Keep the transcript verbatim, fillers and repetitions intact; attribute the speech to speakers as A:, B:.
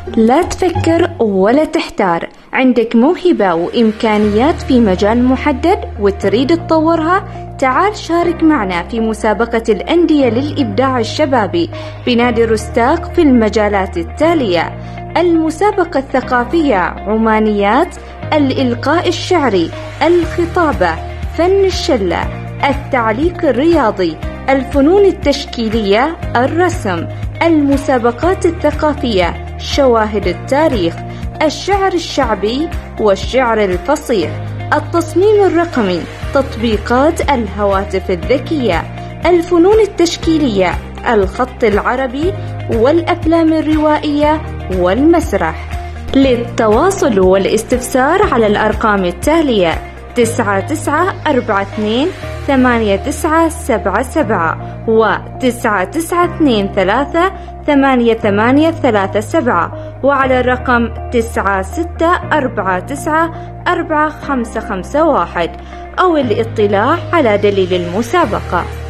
A: لا تفكر ولا تحتار، عندك موهبة وإمكانيات في مجال محدد وتريد تطورها؟ تعال شارك معنا في مسابقة الأندية للإبداع الشبابي بنادي رستاق في المجالات التالية: المسابقة الثقافية، عمانيات، الإلقاء الشعري، الخطابة، فن الشلة، التعليق الرياضي، الفنون التشكيلية، الرسم، المسابقات الثقافية، شواهد التاريخ، الشعر الشعبي والشعر الفصيح، التصميم الرقمي، تطبيقات الهواتف الذكية، الفنون التشكيلية، الخط العربي والأفلام الروائية والمسرح. للتواصل والاستفسار على الأرقام التالية: تسعة تسعة أربعة اثنين ثمانية تسعة سبعة سبعة و تسعة تسعة اثنين ثلاثة ثمانية ثمانية ثلاثة سبعة، وعلى الرقم تسعة ستة أربعة تسعة أربعة خمسة خمسة واحد، أو الاطلاع على دليل المسابقة.